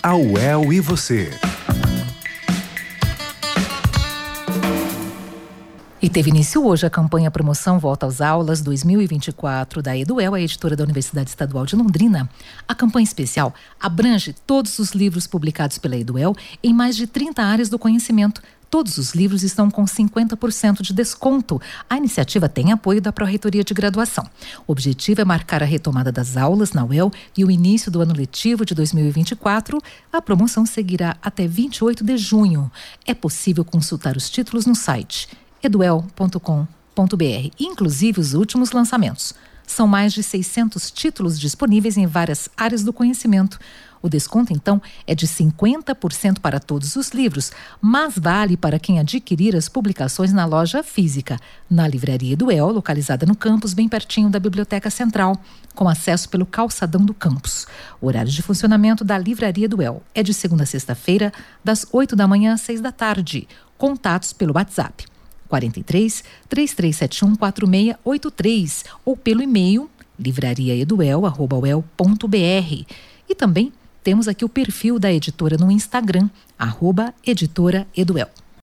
A UEL e você. E teve início hoje a campanha Promoção Volta às Aulas 2024 da EduEL, a editora da Universidade Estadual de Londrina. A campanha especial abrange todos os livros publicados pela EduEL em mais de 30 áreas do conhecimento. Todos os livros estão com 50% de desconto. A iniciativa tem apoio da Pró-Reitoria de Graduação. O objetivo é marcar a retomada das aulas na UEL e o início do ano letivo de 2024. A promoção seguirá até 28 de junho. É possível consultar os títulos no site eduel.com.br, inclusive os últimos lançamentos. São mais de 600 títulos disponíveis em várias áreas do conhecimento. O desconto, então, é de 50% para todos os livros, mas vale para quem adquirir as publicações na loja física, na Livraria EduEL, localizada no campus, bem pertinho da Biblioteca Central, com acesso pelo calçadão do campus. O horário de funcionamento da Livraria EduEL é de segunda a sexta-feira, das 8 da manhã às 6 da tarde. Contatos pelo WhatsApp 43 3371 4683 ou pelo e-mail livrariaeduel@uel.br. E também temos aqui o perfil da editora no Instagram, @editoraeduel.